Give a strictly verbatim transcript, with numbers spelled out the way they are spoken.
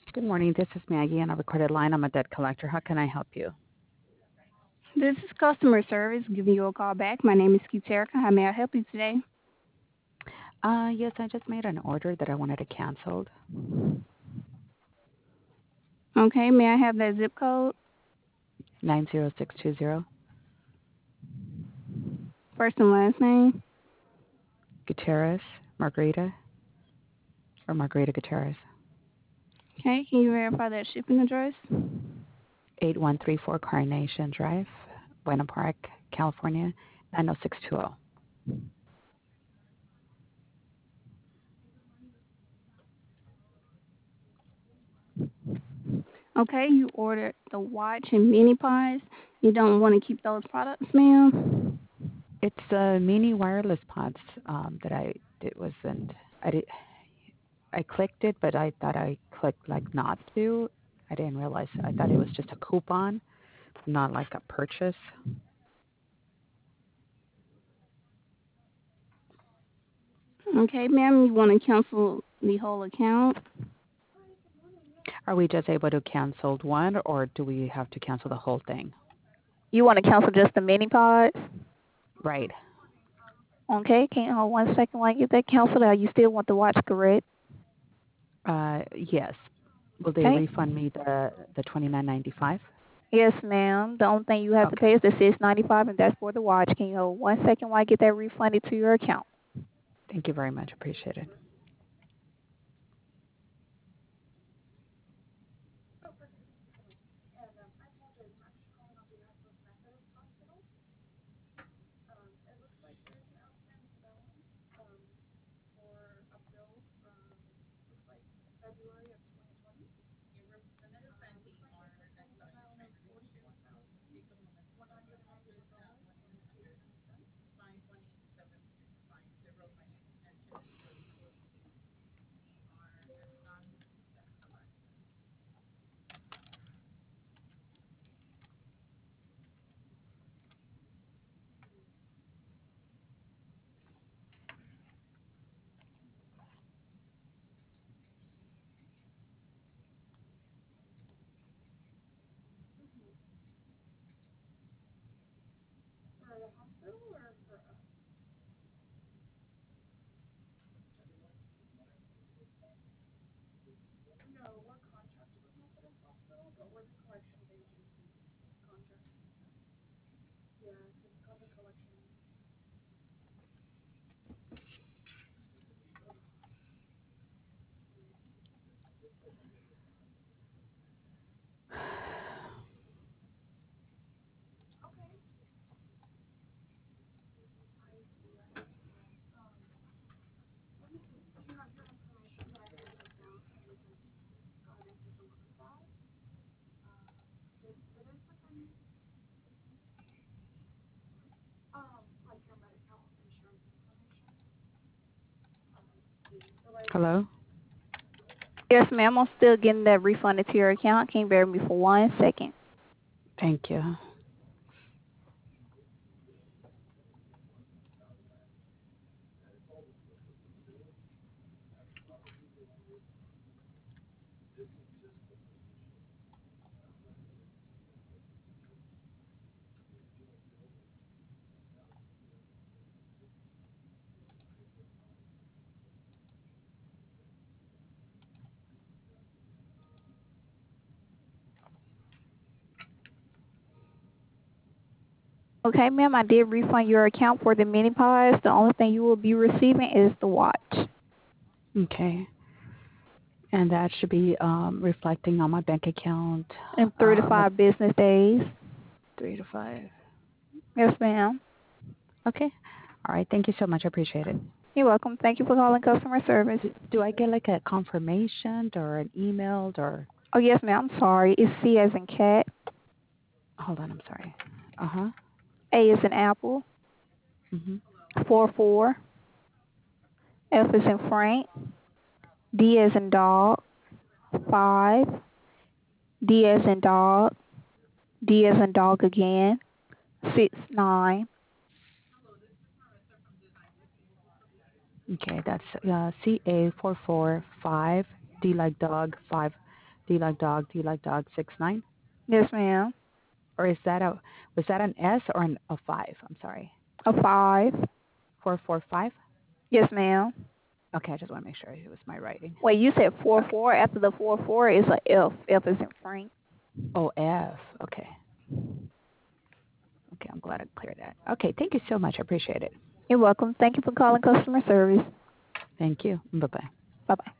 Good morning. This is Maggie on a recorded line. I'm a debt collector. How can I help you? This is customer service giving you a call back. My name is Keterica. How may I help you today? Uh, yes, I just made an order that I wanted to cancel. Okay, may I have that zip code? nine zero six two zero. First and last name? Gutierrez, Margarita, or Margarita Gutierrez. Okay, can you verify that shipping address? eight one three four Carnation Drive, Buena Park, California, nine oh six two oh. Okay, you ordered the watch and mini pies. You don't want to keep those products, ma'am? It's the mini wireless pods um, that I it wasn't. I did. I clicked it, but I thought I clicked like not to. I didn't realize. I thought it was just a coupon, not like a purchase. Okay, ma'am, you want to cancel the whole account? Are we just able to cancel one, or do we have to cancel the whole thing? You want to cancel just the mini pods? Right. Okay, can you hold one second while I get that canceled out? You still want the watch, correct? Uh, yes. Will they Okay. refund me the the twenty nine ninety five? Yes, ma'am. The only thing you have to Okay. pay is the six ninety five, and that's for the watch. Can you hold one second while I get that refunded to your account? Thank you very much. Appreciate it. Hello. Yes, ma'am. I'm still getting that refunded to your account. Can you bear with me for one second? Thank you. Okay, ma'am. I did refund your account for the mini pies. The only thing you will be receiving is the watch. Okay. And that should be um, reflecting on my bank account. In three to Um, what five business days. three to five. Yes, ma'am. Okay. All right. Thank you so much. I appreciate it. You're welcome. Thank you for calling customer service. Do, do I get like a confirmation or an email or? Oh, yes, ma'am. I'm sorry. It's C as in cat, Hold on. I'm sorry. Uh huh. A as in apple, Mhm. four four, F as in Frank, D as in dog, five, D as in dog, D as in dog again, six nine. Okay. That's uh, C A four four five D like dog five D like dog, D like dog, six nine? Yes, ma'am. Or is that a, was that an S or an, a five? I'm sorry. A five. four four five? Yes, ma'am. Okay, I just want to make sure it was my writing. Wait, you said four Okay. four. After the four four is a F. F is in Frank. Oh, F. Okay. Okay, I'm glad I cleared that. Okay, thank you so much. I appreciate it. You're welcome. Thank you for calling customer service. Thank you. Bye-bye. Bye-bye.